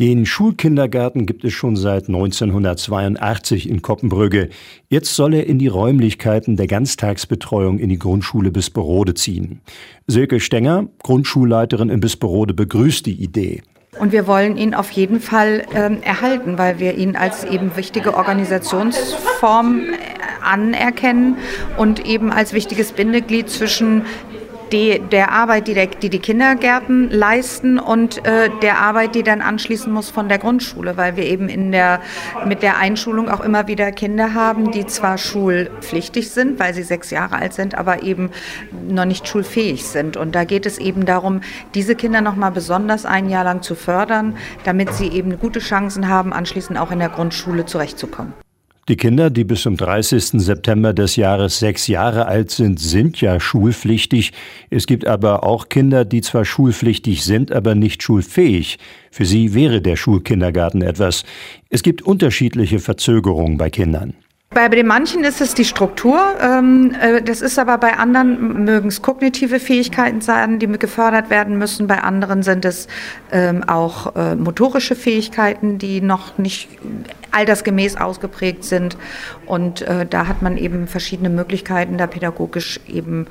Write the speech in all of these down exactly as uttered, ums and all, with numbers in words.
Den Schulkindergarten gibt es schon seit neunzehnhundertzweiundachtzig in Coppenbrügge. Jetzt soll er in die Räumlichkeiten der Ganztagsbetreuung in die Grundschule Bisperode ziehen. Silke Stenger, Grundschulleiterin in Bisperode, begrüßt die Idee. Und wir wollen ihn auf jeden Fall ähm, erhalten, weil wir ihn als eben wichtige Organisationsform anerkennen und eben als wichtiges Bindeglied zwischen Die, der Arbeit, die, der, die die Kindergärten leisten und äh, der Arbeit, die dann anschließen muss von der Grundschule, weil wir eben in der, mit der Einschulung auch immer wieder Kinder haben, die zwar schulpflichtig sind, weil sie sechs Jahre alt sind, aber eben noch nicht schulfähig sind. Und da geht es eben darum, diese Kinder noch mal besonders ein Jahr lang zu fördern, damit sie eben gute Chancen haben, anschließend auch in der Grundschule zurechtzukommen. Die Kinder, die bis zum dreißigsten September des Jahres sechs Jahre alt sind, sind ja schulpflichtig. Es gibt aber auch Kinder, die zwar schulpflichtig sind, aber nicht schulfähig. Für sie wäre der Schulkindergarten etwas. Es gibt unterschiedliche Verzögerungen bei Kindern. Bei den manchen ist es die Struktur, das ist aber bei anderen, mögen es kognitive Fähigkeiten sein, die gefördert werden müssen. Bei anderen sind es auch motorische Fähigkeiten, die noch nicht altersgemäß ausgeprägt sind. Und da hat man eben verschiedene Möglichkeiten, da pädagogisch eben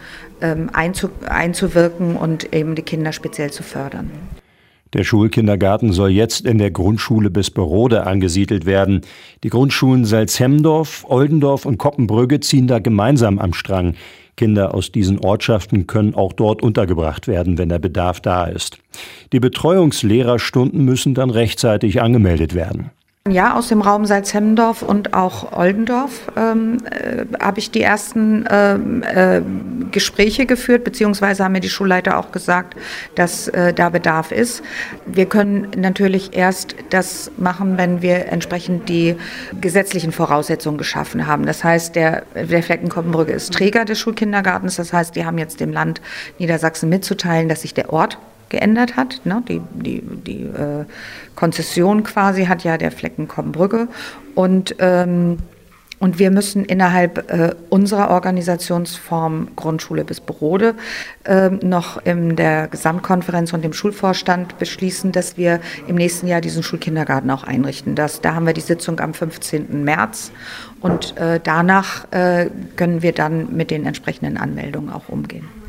einzuwirken und eben die Kinder speziell zu fördern. Der Schulkindergarten soll jetzt in der Grundschule Bisperode angesiedelt werden. Die Grundschulen Salzhemdorf, Oldendorf und Coppenbrügge ziehen da gemeinsam am Strang. Kinder aus diesen Ortschaften können auch dort untergebracht werden, wenn der Bedarf da ist. Die Betreuungslehrerstunden müssen dann rechtzeitig angemeldet werden. Ja, aus dem Raum Salzhemdorf und auch Oldendorf ähm, äh, habe ich die ersten äh, äh, Gespräche geführt, beziehungsweise haben mir die Schulleiter auch gesagt, dass äh, da Bedarf ist. Wir können natürlich erst das machen, wenn wir entsprechend die gesetzlichen Voraussetzungen geschaffen haben. Das heißt, der, der Flecken Coppenbrügge ist Träger des Schulkindergartens. Das heißt, die haben jetzt dem Land Niedersachsen mitzuteilen, dass sich der Ort geändert hat. Ne? Die, die, die äh, Konzession quasi hat ja der Flecken Coppenbrügge. Und, ähm, und wir müssen innerhalb äh, unserer Organisationsform Grundschule Bisperode äh, noch in der Gesamtkonferenz und dem Schulvorstand beschließen, dass wir im nächsten Jahr diesen Schulkindergarten auch einrichten. Das, da haben wir die Sitzung am fünfzehnten März und äh, danach äh, können wir dann mit den entsprechenden Anmeldungen auch umgehen.